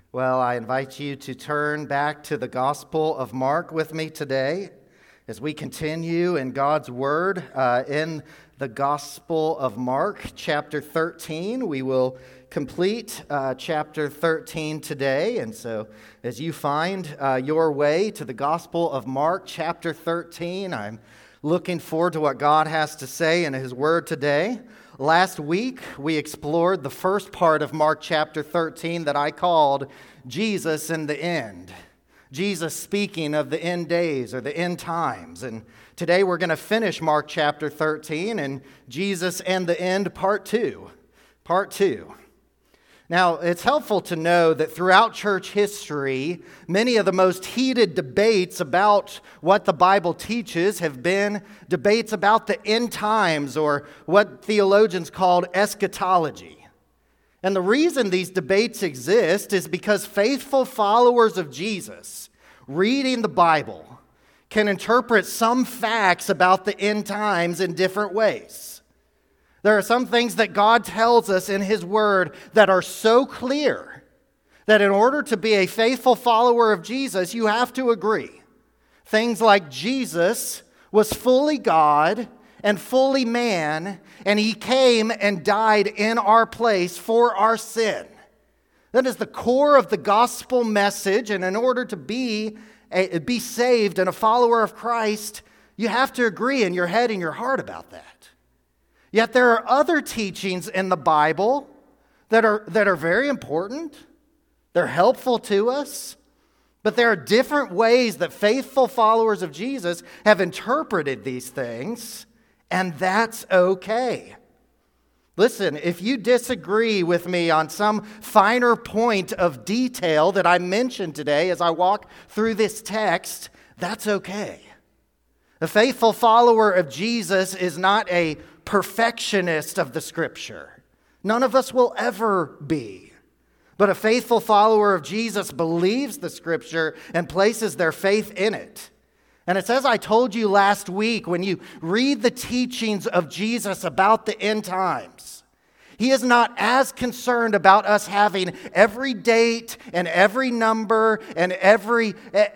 Well, I invite you to turn back to the Gospel of Mark with me today as we continue in God's Word in the Gospel of Mark, chapter 13. We will complete chapter 13 today. And so as you find your way to the Gospel of Mark, chapter 13, I'm looking forward to what God has to say in His Word today. Last week, we explored the first part of Mark chapter 13 that I called Jesus and the End. Jesus speaking of the end days or the end times. And today we're going to finish Mark chapter 13 and Jesus and the End part 2. Part 2. Now, it's helpful to know that throughout church history, many of the most heated debates about what the Bible teaches have been debates about the end times, or what theologians called eschatology. And the reason these debates exist is because faithful followers of Jesus, reading the Bible, can interpret some facts about the end times in different ways. There are some things that God tells us in His Word that are so clear that in order to be a faithful follower of Jesus, you have to agree. Things like Jesus was fully God and fully man, and He came and died in our place for our sin. That is the core of the gospel message, and in order to be saved and a follower of Christ, you have to agree in your head and your heart about that. Yet there are other teachings in the Bible that are very important. They're helpful to us. But there are different ways that faithful followers of Jesus have interpreted these things, and that's okay. Listen, if you disagree with me on some finer point of detail that I mentioned today as I walk through this text, that's okay. A faithful follower of Jesus is not a perfectionist of the Scripture. None of us will ever be. But a faithful follower of Jesus believes the Scripture and places their faith in it. And it's as I told you last week, when you read the teachings of Jesus about the end times, He is not as concerned about us having every date and every number and every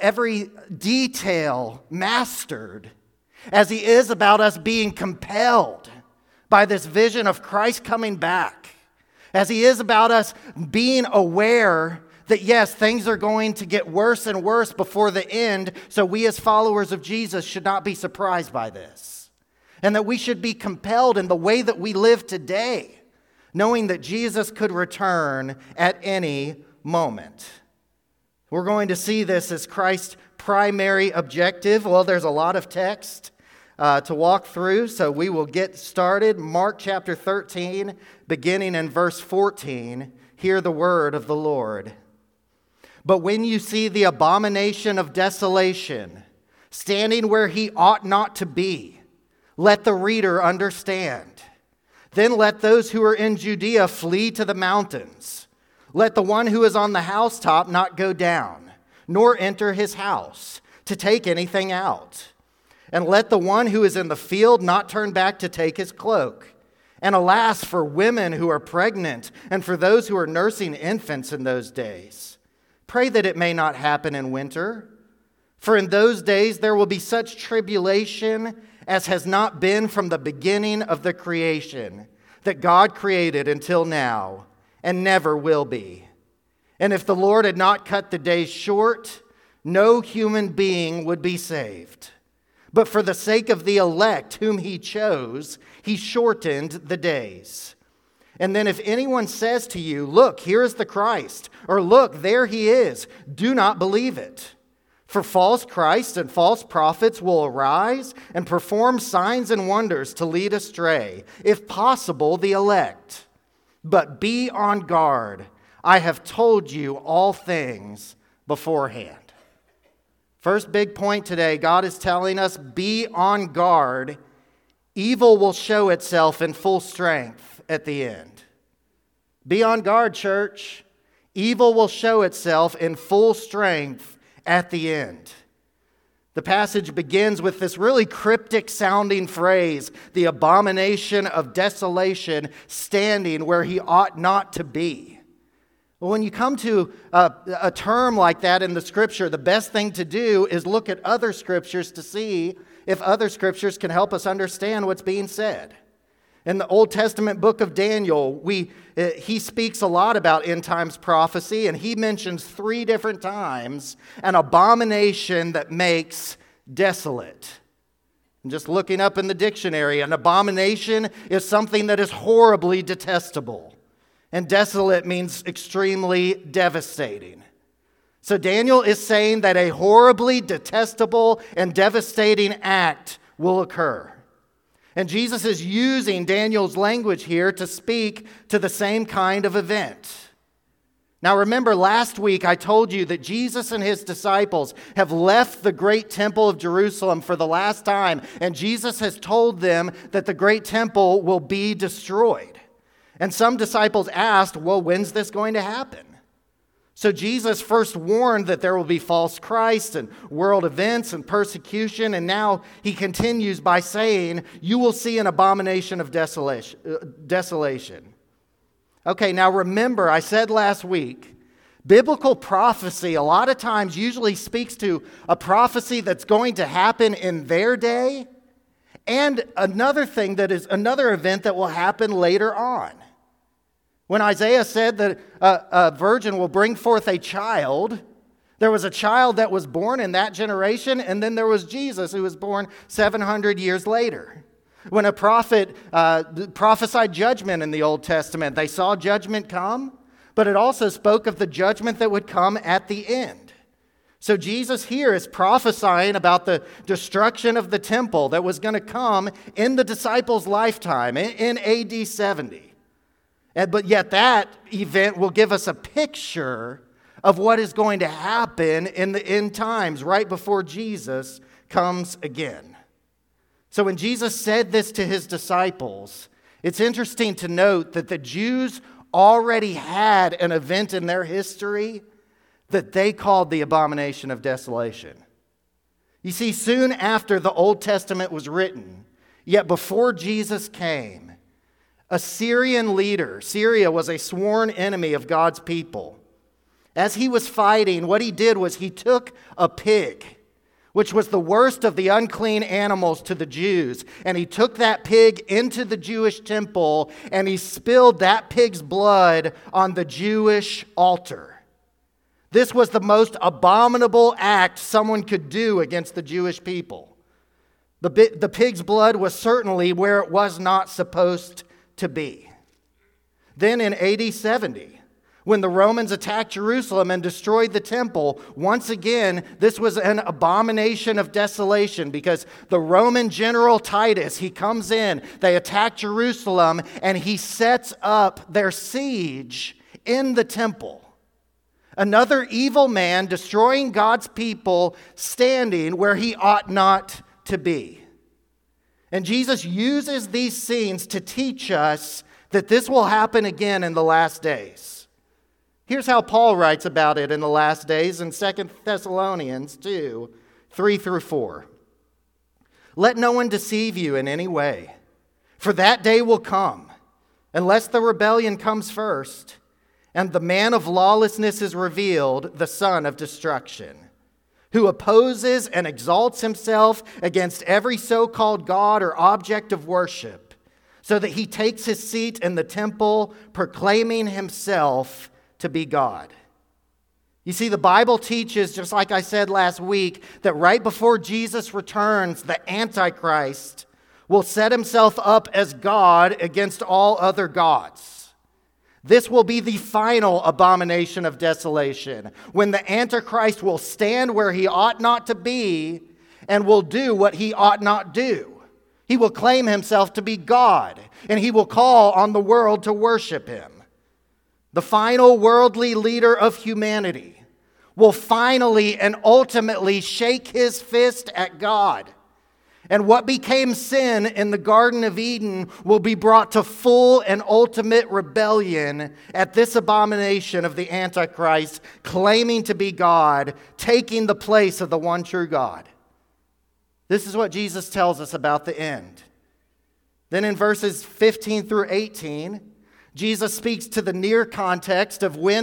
detail mastered as He is about us being compelled by this vision of Christ coming back, as He is about us being aware that yes, things are going to get worse and worse before the end, so we as followers of Jesus should not be surprised by this. And that we should be compelled in the way that we live today, knowing that Jesus could return at any moment. We're going to see this as Christ's primary objective. Well, there's a lot of text to walk through, so we will get started. Mark chapter 13, beginning in verse 14. Hear the word of the Lord. But when you see the abomination of desolation standing where he ought not to be, let the reader understand. Then let those who are in Judea flee to the mountains. Let the one who is on the housetop not go down, nor enter his house to take anything out. And let the one who is in the field not turn back to take his cloak. And alas, for women who are pregnant and for those who are nursing infants in those days. Pray that it may not happen in winter. For in those days there will be such tribulation as has not been from the beginning of the creation that God created until now, and never will be. And if the Lord had not cut the days short, no human being would be saved. But for the sake of the elect whom He chose, He shortened the days. And then if anyone says to you, look, here is the Christ, or look, there He is, do not believe it. For false Christs and false prophets will arise and perform signs and wonders to lead astray, if possible, the elect. But be on guard. I have told you all things beforehand. First big point today, God is telling us, be on guard. Evil will show itself in full strength at the end. Be on guard, church. Evil will show itself in full strength at the end. The passage begins with this really cryptic sounding phrase, the abomination of desolation standing where he ought not to be. Well, when you come to a term like that in the Scripture, the best thing to do is look at other Scriptures to see if other Scriptures can help us understand what's being said. In the Old Testament book of Daniel, he speaks a lot about end times prophecy, and he mentions 3 different times an abomination that makes desolate. And just looking up in the dictionary, an abomination is something that is horribly detestable. And desolate means extremely devastating. So Daniel is saying that a horribly detestable and devastating act will occur. And Jesus is using Daniel's language here to speak to the same kind of event. Now remember, last week I told you that Jesus and his disciples have left the great temple of Jerusalem for the last time, and Jesus has told them that the great temple will be destroyed. And some disciples asked, well, when's this going to happen? So Jesus first warned that there will be false Christs and world events and persecution, and now he continues by saying, you will see an abomination of desolation. Okay, now remember, I said last week, biblical prophecy a lot of times usually speaks to a prophecy that's going to happen in their day, and another thing that is another event that will happen later on. When Isaiah said that a virgin will bring forth a child, there was a child that was born in that generation, and then there was Jesus who was born 700 years later. When a prophet prophesied judgment in the Old Testament, they saw judgment come, but it also spoke of the judgment that would come at the end. So Jesus here is prophesying about the destruction of the temple that was going to come in the disciples' lifetime, in AD 70. But yet that event will give us a picture of what is going to happen in the end times, right before Jesus comes again. So when Jesus said this to his disciples, it's interesting to note that the Jews already had an event in their history that they called the abomination of desolation. You see, soon after the Old Testament was written, yet before Jesus came, a Syrian leader, Syria was a sworn enemy of God's people. As he was fighting, what he did was he took a pig, which was the worst of the unclean animals to the Jews, and he took that pig into the Jewish temple, and he spilled that pig's blood on the Jewish altar. This was the most abominable act someone could do against the Jewish people. The pig's blood was certainly where it was not supposed to be. Then in AD 70, when the Romans attacked Jerusalem and destroyed the temple, once again, this was an abomination of desolation because the Roman general Titus, he comes in, they attack Jerusalem, and he sets up their siege in the temple. Another evil man destroying God's people, standing where he ought not to be. And Jesus uses these scenes to teach us that this will happen again in the last days. Here's how Paul writes about it in the last days in 2 Thessalonians 2, 3-4. Let no one deceive you in any way, for that day will come, unless the rebellion comes first, and the man of lawlessness is revealed, the son of destruction, who opposes and exalts himself against every so-called God or object of worship, so that he takes his seat in the temple, proclaiming himself to be God. You see, the Bible teaches, just like I said last week, that right before Jesus returns, the Antichrist will set himself up as God against all other gods. This will be the final abomination of desolation, when the Antichrist will stand where he ought not to be and will do what he ought not do. He will claim himself to be God, and he will call on the world to worship him. The final worldly leader of humanity will finally and ultimately shake his fist at God. And what became sin in the Garden of Eden will be brought to full and ultimate rebellion at this abomination of the Antichrist, claiming to be God, taking the place of the one true God. This is what Jesus tells us about the end. Then in verses 15 through 18, Jesus speaks to the near context of when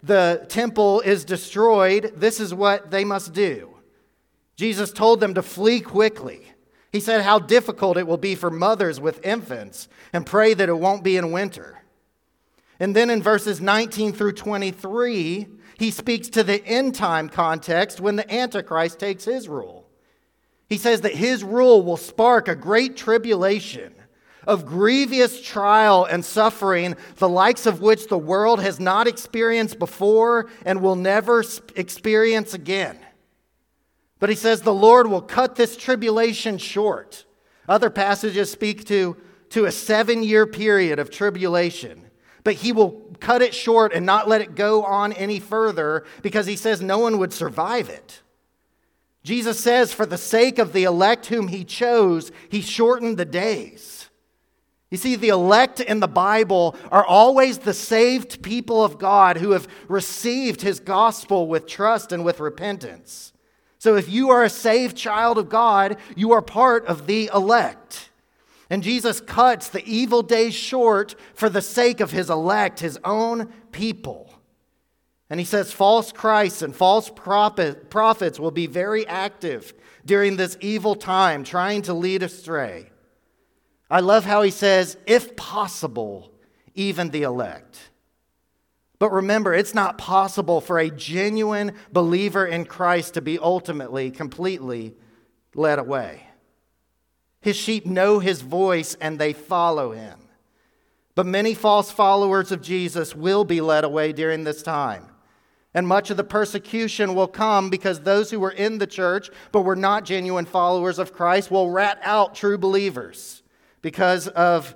the temple is destroyed, this is what they must do. Jesus told them to flee quickly. He said how difficult it will be for mothers with infants and pray that it won't be in winter. And then in verses 19 through 23, he speaks to the end time context when the Antichrist takes his rule. He says that his rule will spark a great tribulation of grievous trial and suffering, the likes of which the world has not experienced before and will never experience again. But he says the Lord will cut this tribulation short. Other passages speak to a 7-year period of tribulation. But he will cut it short and not let it go on any further because he says no one would survive it. Jesus says for the sake of the elect whom he chose, he shortened the days. You see, the elect in the Bible are always the saved people of God who have received his gospel with trust and with repentance. So if you are a saved child of God, you are part of the elect. And Jesus cuts the evil days short for the sake of his elect, his own people. And he says false Christs and false prophets will be very active during this evil time, trying to lead astray. I love how he says, if possible, even the elect. But remember, it's not possible for a genuine believer in Christ to be ultimately, completely led away. His sheep know his voice and they follow him. But many false followers of Jesus will be led away during this time. And much of the persecution will come because those who were in the church but were not genuine followers of Christ will rat out true believers because of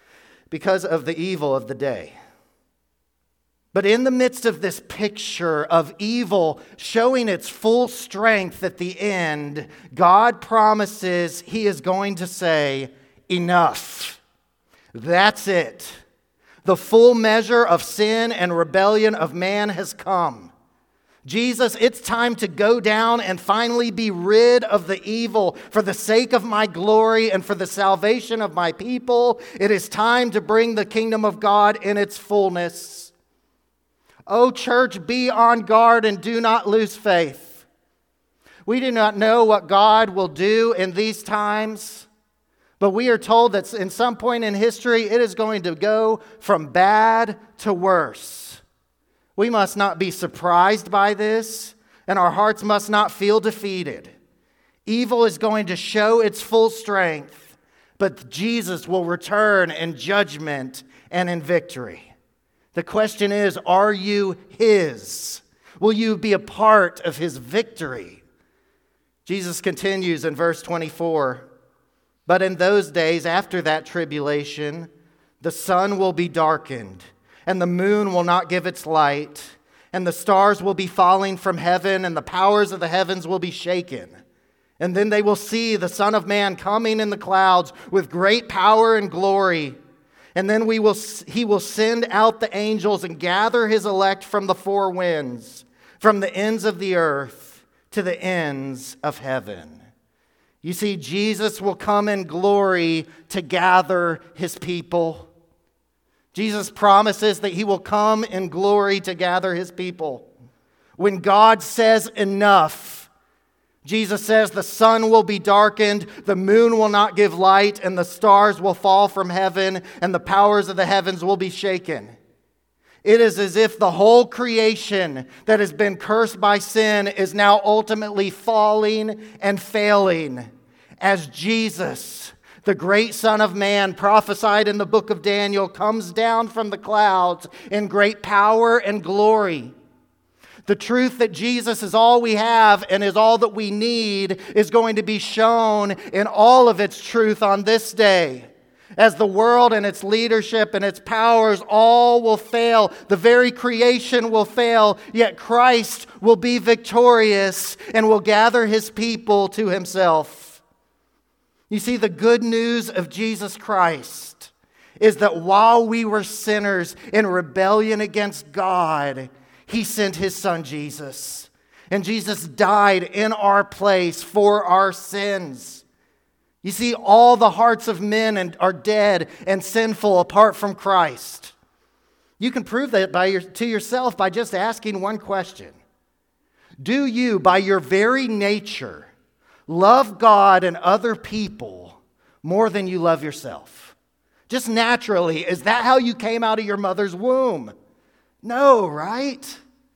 the evil of the day. But in the midst of this picture of evil showing its full strength at the end, God promises he is going to say, enough. That's it. The full measure of sin and rebellion of man has come. Jesus, it's time to go down and finally be rid of the evil for the sake of my glory and for the salvation of my people. It is time to bring the kingdom of God in its fullness. O church, be on guard and do not lose faith. We do not know what God will do in these times, but we are told that in some point in history it is going to go from bad to worse. We must not be surprised by this, and our hearts must not feel defeated. Evil is going to show its full strength, but Jesus will return in judgment and in victory. The question is, are you his? Will you be a part of his victory? Jesus continues in verse 24. But in those days after that tribulation, the sun will be darkened, and the moon will not give its light, and the stars will be falling from heaven, and the powers of the heavens will be shaken. And then they will see the Son of Man coming in the clouds with great power and glory. And then he will send out the angels and gather his elect from the four winds, from the ends of the earth to the ends of heaven. You see, Jesus will come in glory to gather his people. Jesus promises that he will come in glory to gather his people. When God says enough, Jesus says the sun will be darkened, the moon will not give light, and the stars will fall from heaven, and the powers of the heavens will be shaken. It is as if the whole creation that has been cursed by sin is now ultimately falling and failing as Jesus, the great Son of Man, prophesied in the book of Daniel, comes down from the clouds in great power and glory. The truth that Jesus is all we have and is all that we need is going to be shown in all of its truth on this day. As the world and its leadership and its powers all will fail, the very creation will fail, yet Christ will be victorious and will gather his people to himself. You see, the good news of Jesus Christ is that while we were sinners in rebellion against God, he sent his son Jesus. And Jesus died in our place for our sins. You see, all the hearts of men are dead and sinful apart from Christ. You can prove that to yourself by just asking one question. Do you, by your very nature, love God and other people more than you love yourself? Just naturally, is that how you came out of your mother's womb? No, right?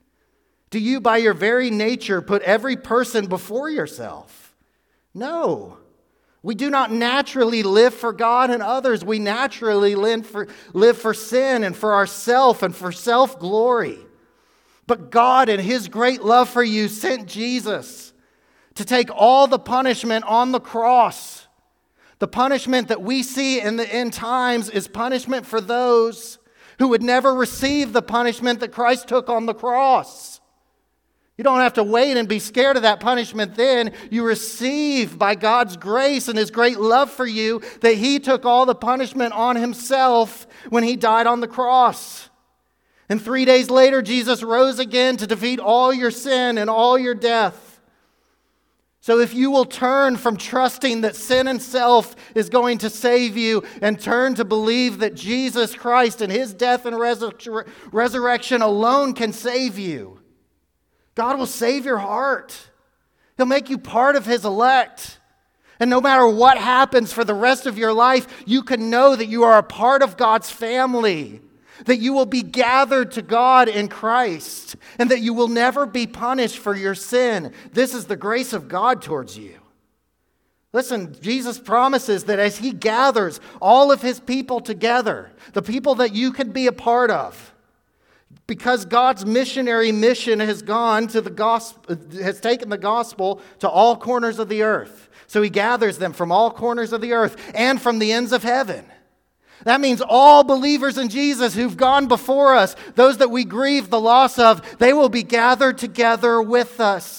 Do you, by your very nature, put every person before yourself? No. We do not naturally live for God and others. We naturally live for sin and for ourself and for self-glory. But God, in His great love for you, sent Jesus to take all the punishment on the cross. The punishment that we see in the end times is punishment for those who would never receive the punishment that Christ took on the cross. You don't have to wait and be scared of that punishment then. You receive by God's grace and His great love for you that He took all the punishment on Himself when He died on the cross. And 3 days later, Jesus rose again to defeat all your sin and all your death. So if you will turn from trusting that sin and self is going to save you and turn to believe that Jesus Christ and His death and resurrection alone can save you, God will save your heart. He'll make you part of His elect. And no matter what happens for the rest of your life, you can know that you are a part of God's family, that you will be gathered to God in Christ, and that you will never be punished for your sin. This is the grace of God towards you. Listen, Jesus promises that as He gathers all of His people together, the people that you can be a part of, because God's missionary mission has gone to the gospel, has taken the gospel to all corners of the earth. So He gathers them from all corners of the earth and from the ends of heaven. That means all believers in Jesus who've gone before us, those that we grieve the loss of, they will be gathered together with us.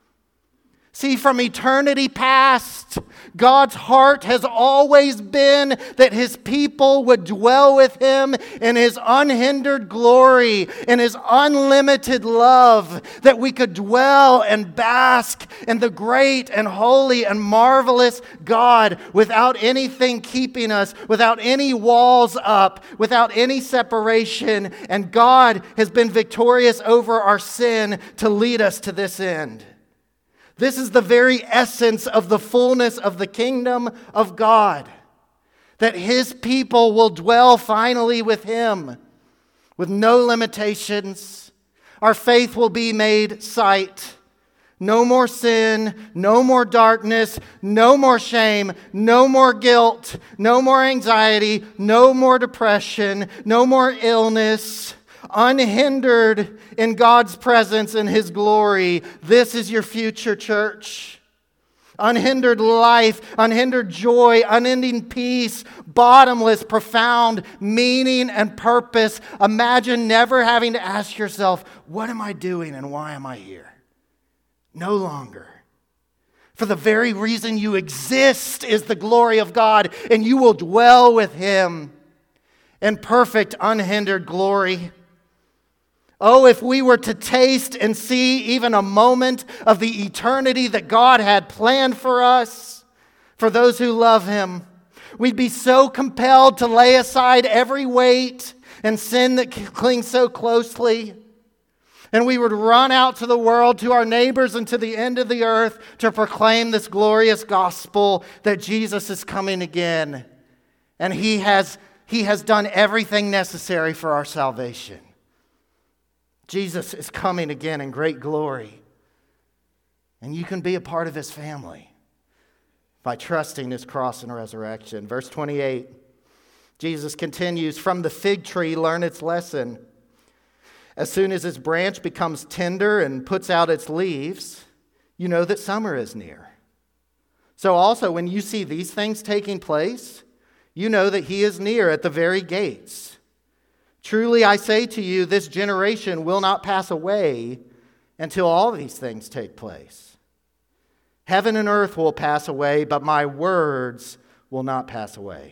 See, from eternity past, God's heart has always been that His people would dwell with Him in His unhindered glory, in His unlimited love, that we could dwell and bask in the great and holy and marvelous God without anything keeping us, without any walls up, without any separation. And God has been victorious over our sin to lead us to this end. This is the very essence of the fullness of the kingdom of God, that His people will dwell finally with Him with no limitations. Our faith will be made sight. No more sin, no more darkness, no more shame, no more guilt, no more anxiety, no more depression, no more illness. Unhindered in God's presence and His glory. This is your future, church. Unhindered life, unhindered joy, unending peace, bottomless, profound meaning and purpose. Imagine never having to ask yourself, what am I doing and why am I here? No longer. For the very reason you exist is the glory of God, and you will dwell with Him in perfect, unhindered glory. Oh, if we were to taste and see even a moment of the eternity that God had planned for us, for those who love Him, we'd be so compelled to lay aside every weight and sin that clings so closely. And we would run out to the world, to our neighbors, and to the end of the earth to proclaim this glorious gospel that Jesus is coming again. And He has done everything necessary for our salvation. Jesus is coming again in great glory. And you can be a part of His family by trusting His cross and resurrection. Verse 28, Jesus continues, "From the fig tree learn its lesson. As soon as its branch becomes tender and puts out its leaves, you know that summer is near. So also when you see these things taking place, you know that He is near at the very gates. Truly I say to you, this generation will not pass away until all these things take place. Heaven and earth will pass away, but my words will not pass away."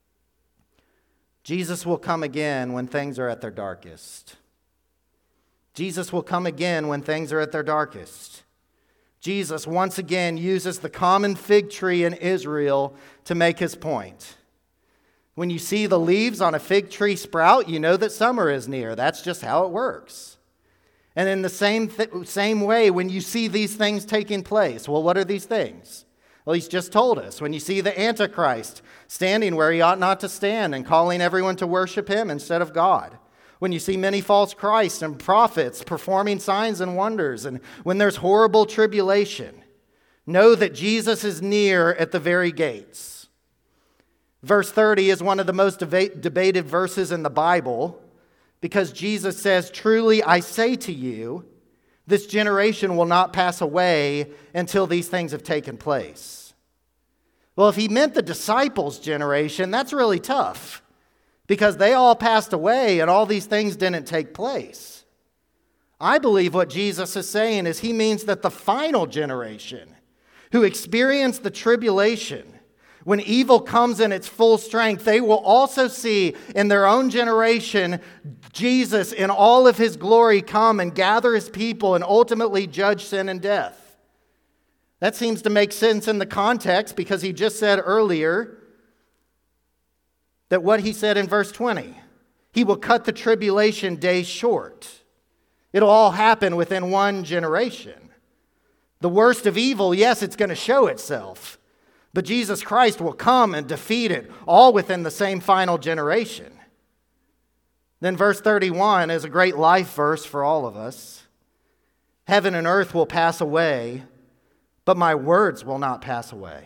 Jesus will come again when things are at their darkest. Jesus will come again when things are at their darkest. Jesus once again uses the common fig tree in Israel to make His point. When you see the leaves on a fig tree sprout, you know that summer is near. That's just how it works. And in the same way, when you see these things taking place, well, what are these things? Well, he's just told us. When you see the Antichrist standing where he ought not to stand and calling everyone to worship him instead of God. When you see many false Christs and prophets performing signs and wonders. And when there's horrible tribulation, know that Jesus is near at the very gates. Verse 30 is one of the most debated verses in the Bible because Jesus says, "Truly I say to you, this generation will not pass away until these things have taken place." Well, if he meant the disciples' generation, that's really tough because they all passed away and all these things didn't take place. I believe what Jesus is saying is he means that the final generation who experience the tribulation, when evil comes in its full strength, they will also see in their own generation Jesus in all of his glory come and gather his people and ultimately judge sin and death. That seems to make sense in the context because he just said earlier that what he said in verse 20, he will cut the tribulation days short. It'll all happen within one generation. The worst of evil, yes, it's going to show itself. But Jesus Christ will come and defeat it all within the same final generation. Then verse 31 is a great life verse for all of us. Heaven and earth will pass away, but my words will not pass away.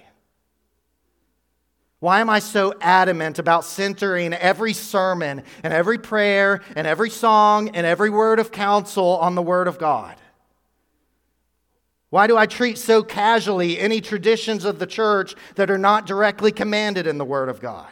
Why am I so adamant about centering every sermon and every prayer and every song and every word of counsel on the Word of God? Why do I treat so casually any traditions of the church that are not directly commanded in the Word of God?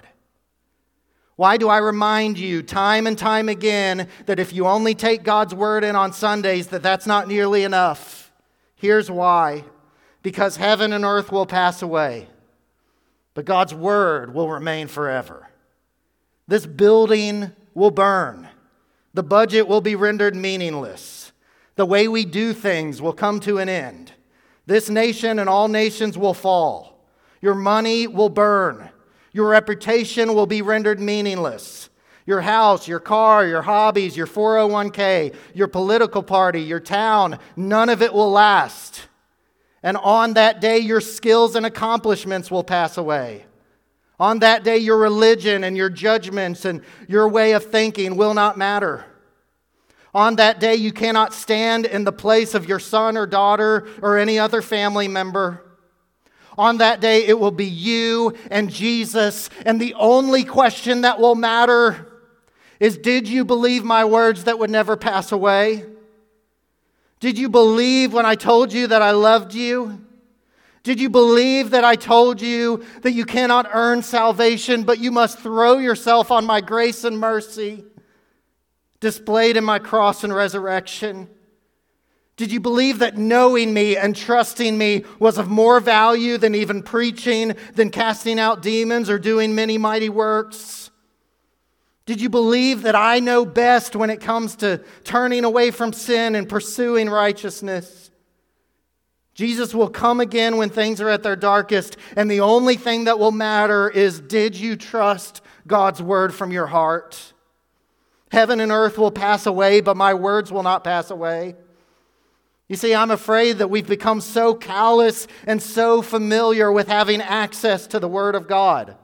Why do I remind you time and time again that if you only take God's Word in on Sundays, that's not nearly enough? Here's why. Because heaven and earth will pass away, but God's Word will remain forever. This building will burn. The budget will be rendered meaningless. The way we do things will come to an end. This nation and all nations will fall. Your money will burn. Your reputation will be rendered meaningless. Your house, your car, your hobbies, your 401k, your political party, your town, none of it will last. And on that day, your skills and accomplishments will pass away. On that day, your religion and your judgments and your way of thinking will not matter. On that day, you cannot stand in the place of your son or daughter or any other family member. On that day, it will be you and Jesus, and the only question that will matter is, did you believe my words that would never pass away? Did you believe when I told you that I loved you? Did you believe that I told you that you cannot earn salvation, but you must throw yourself on my grace and mercy displayed in my cross and resurrection? Did you believe that knowing me and trusting me was of more value than even preaching, than casting out demons or doing many mighty works? Did you believe that I know best when it comes to turning away from sin and pursuing righteousness? Jesus will come again when things are at their darkest, and the only thing that will matter is, did you trust God's word from your heart? Heaven and earth will pass away, but my words will not pass away. You see, I'm afraid that we've become so callous and so familiar with having access to the Word of God.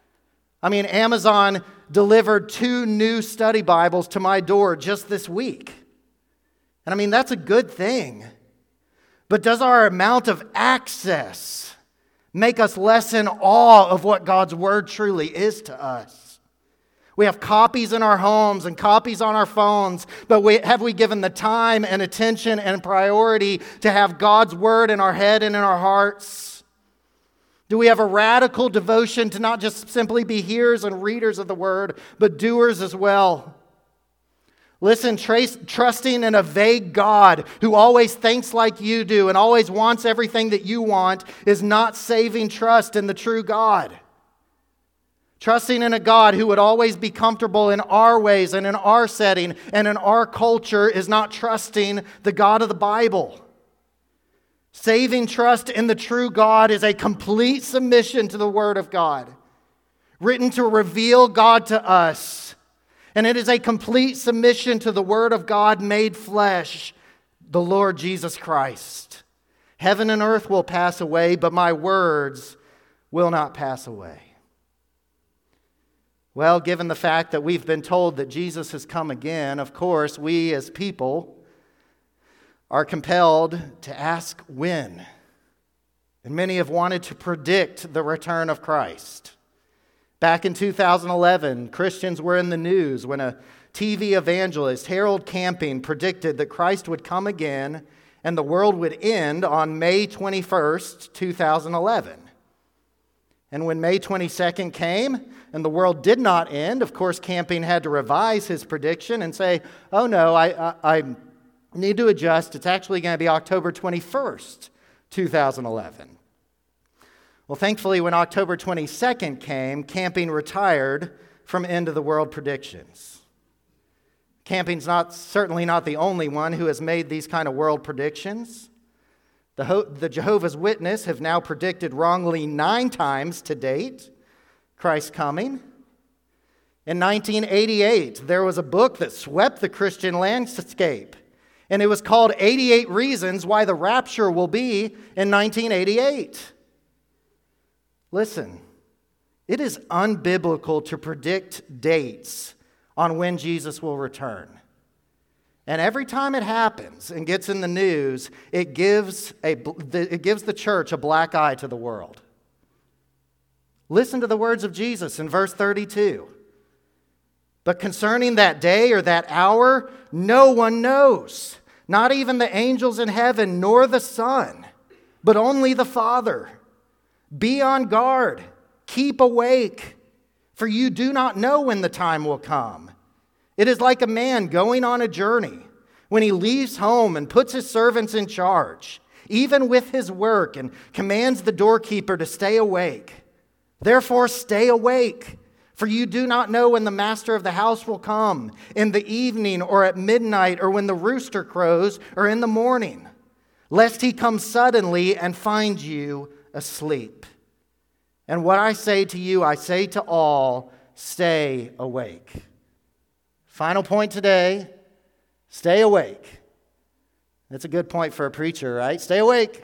I mean, Amazon delivered 2 new study Bibles to my door just this week. And I mean, that's a good thing. But does our amount of access make us less in awe of what God's Word truly is to us? We have copies in our homes and copies on our phones, but have we given the time and attention and priority to have God's Word in our head and in our hearts? Do we have a radical devotion to not just simply be hearers and readers of the Word, but doers as well? Listen, trusting in a vague God who always thinks like you do and always wants everything that you want is not saving trust in the true God. Trusting in a God who would always be comfortable in our ways and in our setting and in our culture is not trusting the God of the Bible. Saving trust in the true God is a complete submission to the Word of God. written to reveal God to us. And it is a complete submission to the Word of God made flesh, the Lord Jesus Christ. Heaven and earth will pass away, but my words will not pass away. Well, given the fact that we've been told that Jesus has come again, of course, we as people are compelled to ask when. And many have wanted to predict the return of Christ. Back in 2011, Christians were in the news when a TV evangelist, Harold Camping, predicted that Christ would come again and the world would end on May 21st, 2011. And when May 22nd came and the world did not end, of course, Camping had to revise his prediction and say, oh no, I need to adjust. It's actually going to be October 21st, 2011. Well, thankfully, when October 22nd came, Camping retired from end of the world predictions. Camping's certainly not the only one who has made these kind of world predictions. The Jehovah's Witnesses have now predicted wrongly 9 times to date Christ's coming. In 1988, there was a book that swept the Christian landscape, and it was called 88 Reasons Why the Rapture Will Be in 1988. Listen, it is unbiblical to predict dates on when Jesus will return. And every time it happens and gets in the news, it gives the church a black eye to the world. Listen to the words of Jesus in verse 32. But concerning that day or that hour, no one knows, not even the angels in heaven, nor the Son, but only the Father. Be on guard, keep awake, for you do not know when the time will come. It is like a man going on a journey when he leaves home and puts his servants in charge, even with his work, and commands the doorkeeper to stay awake. Therefore, stay awake, for you do not know when the master of the house will come, in the evening or at midnight or when the rooster crows or in the morning, lest he come suddenly and find you asleep. And what I say to you, I say to all, stay awake. Final point today, stay awake. That's a good point for a preacher, right? Stay awake.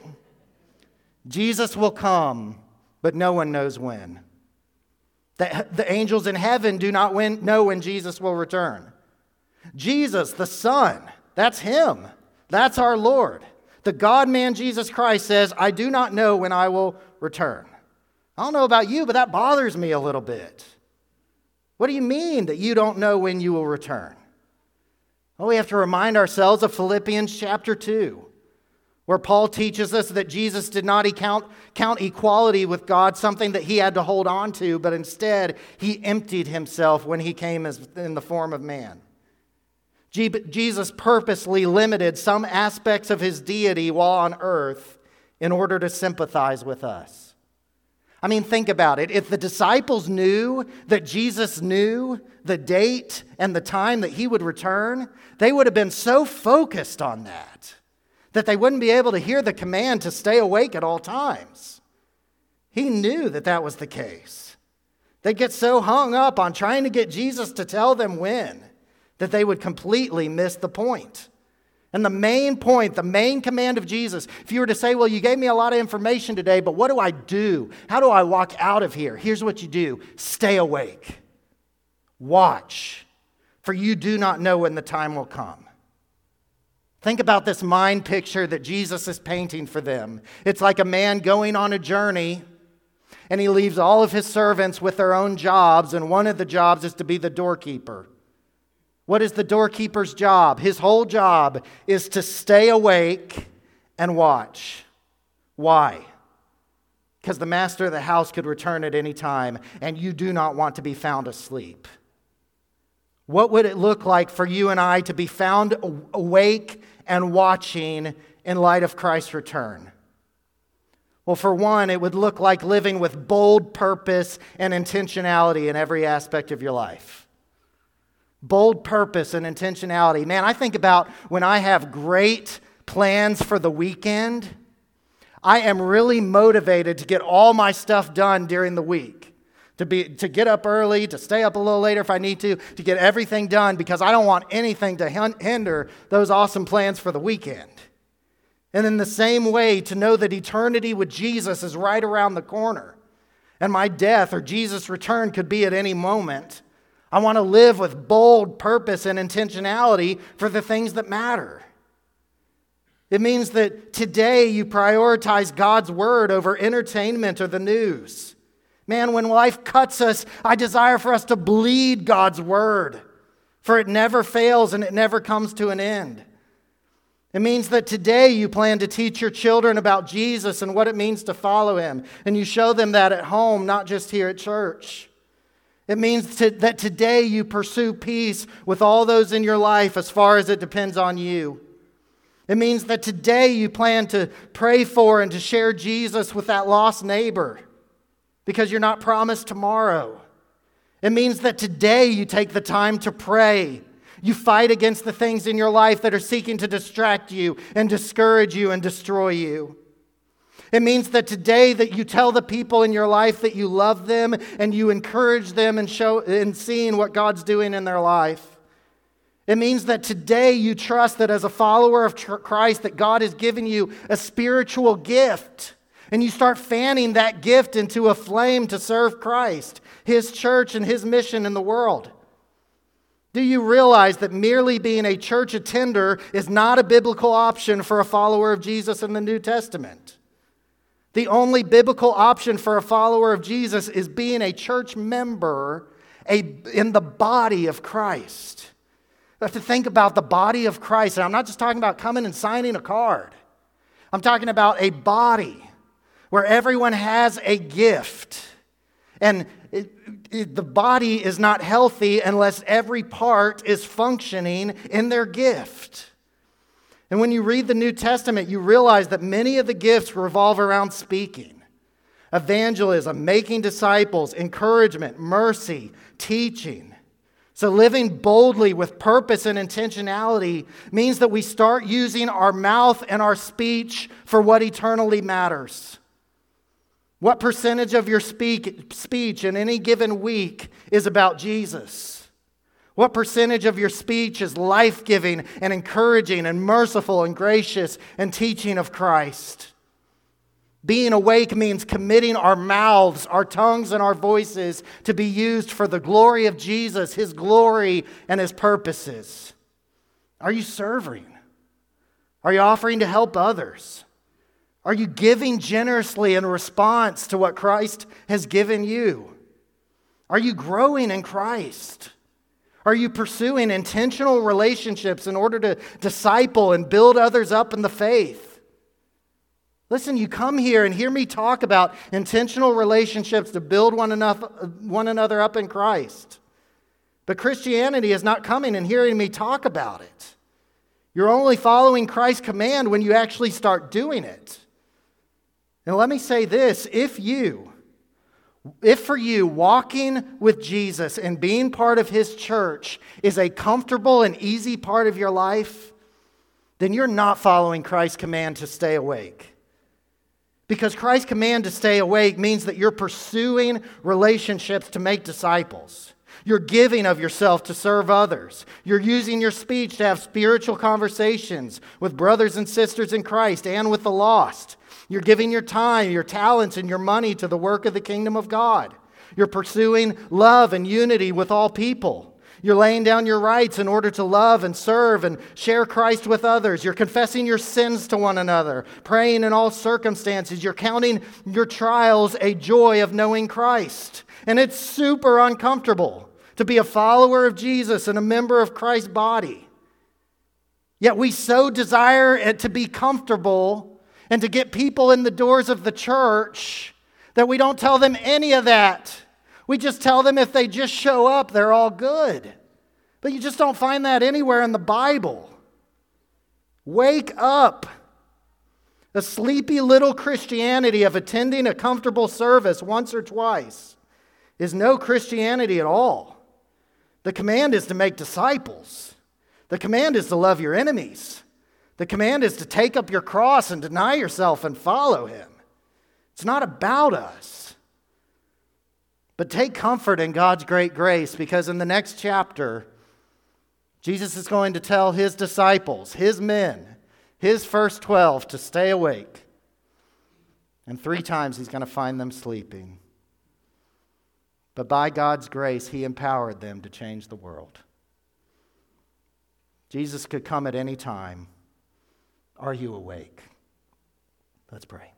Jesus will come, but no one knows when. The angels in heaven do not know when Jesus will return. Jesus, the Son, that's Him. That's our Lord. The God-man Jesus Christ says, I do not know when I will return. I don't know about you, but that bothers me a little bit. What do you mean that you don't know when you will return? Well, we have to remind ourselves of Philippians chapter 2, where Paul teaches us that Jesus did not count equality with God something that he had to hold on to, but instead he emptied himself when he came in the form of man. Jesus purposely limited some aspects of his deity while on earth in order to sympathize with us. I mean, think about it. If the disciples knew that Jesus knew the date and the time that he would return, they would have been so focused on that they wouldn't be able to hear the command to stay awake at all times. He knew that that was the case. They'd get so hung up on trying to get Jesus to tell them when that they would completely miss the point. And the main point, the main command of Jesus, if you were to say, well, you gave me a lot of information today, but what do I do? How do I walk out of here? Here's what you do. Stay awake. Watch, for you do not know when the time will come. Think about this mind picture that Jesus is painting for them. It's like a man going on a journey, and he leaves all of his servants with their own jobs, and one of the jobs is to be the doorkeeper. What is the doorkeeper's job? His whole job is to stay awake and watch. Why? Because the master of the house could return at any time, and you do not want to be found asleep. What would it look like for you and I to be found awake and watching in light of Christ's return? Well, for one, it would look like living with bold purpose and intentionality in every aspect of your life. Bold purpose and intentionality. Man, I think about when I have great plans for the weekend, I am really motivated to get all my stuff done during the week. to get up early, to stay up a little later if I need to get everything done because I don't want anything to hinder those awesome plans for the weekend. And in the same way, to know that eternity with Jesus is right around the corner and my death or Jesus' return could be at any moment, I want to live with bold purpose and intentionality for the things that matter. It means that today you prioritize God's word over entertainment or the news. Man, when life cuts us, I desire for us to bleed God's word, for it never fails and it never comes to an end. It means that today you plan to teach your children about Jesus and what it means to follow him, and you show them that at home, not just here at church. It means that today you pursue peace with all those in your life as far as it depends on you. It means that today you plan to pray for and to share Jesus with that lost neighbor because you're not promised tomorrow. It means that today you take the time to pray. You fight against the things in your life that are seeking to distract you and discourage you and destroy you. It means that today that you tell the people in your life that you love them and you encourage them and show in seeing what God's doing in their life. It means that today you trust that as a follower of Christ that God has given you a spiritual gift. And you start fanning that gift into a flame to serve Christ, his church, and his mission in the world. Do you realize that merely being a church attender is not a biblical option for a follower of Jesus in the New Testament? The only biblical option for a follower of Jesus is being a church member in the body of Christ. You have to think about the body of Christ. And I'm not just talking about coming and signing a card. I'm talking about a body where everyone has a gift. And the body is not healthy unless every part is functioning in their gift. And when you read the New Testament, you realize that many of the gifts revolve around speaking, evangelism, making disciples, encouragement, mercy, teaching. So living boldly with purpose and intentionality means that we start using our mouth and our speech for what eternally matters. What percentage of your speech in any given week is about Jesus? What percentage of your speech is life-giving and encouraging and merciful and gracious and teaching of Christ? Being awake means committing our mouths, our tongues, and our voices to be used for the glory of Jesus, his glory and his purposes. Are you serving? Are you offering to help others? Are you giving generously in response to what Christ has given you? Are you growing in Christ? Are you pursuing intentional relationships in order to disciple and build others up in the faith? Listen, you come here and hear me talk about intentional relationships to build one another up in Christ. But Christianity is not coming and hearing me talk about it. You're only following Christ's command when you actually start doing it. And let me say this, if for you walking with Jesus and being part of his church is a comfortable and easy part of your life, then you're not following Christ's command to stay awake. Because Christ's command to stay awake means that you're pursuing relationships to make disciples. You're giving of yourself to serve others. You're using your speech to have spiritual conversations with brothers and sisters in Christ and with the lost. You're giving your time, your talents, and your money to the work of the kingdom of God. You're pursuing love and unity with all people. You're laying down your rights in order to love and serve and share Christ with others. You're confessing your sins to one another, praying in all circumstances. You're counting your trials a joy of knowing Christ. And it's super uncomfortable to be a follower of Jesus and a member of Christ's body. Yet we so desire it to be comfortable and to get people in the doors of the church that we don't tell them any of that. We just tell them if they just show up, they're all good. But you just don't find that anywhere in the Bible. Wake up. The sleepy little Christianity of attending a comfortable service once or twice is no Christianity at all. The command is to make disciples. The command is to love your enemies. The command is to take up your cross and deny yourself and follow him. It's not about us. But take comfort in God's great grace, because in the next chapter, Jesus is going to tell his disciples, his men, his first 12 to stay awake. And 3 times he's going to find them sleeping. But by God's grace, he empowered them to change the world. Jesus could come at any time. Are you awake? Let's pray.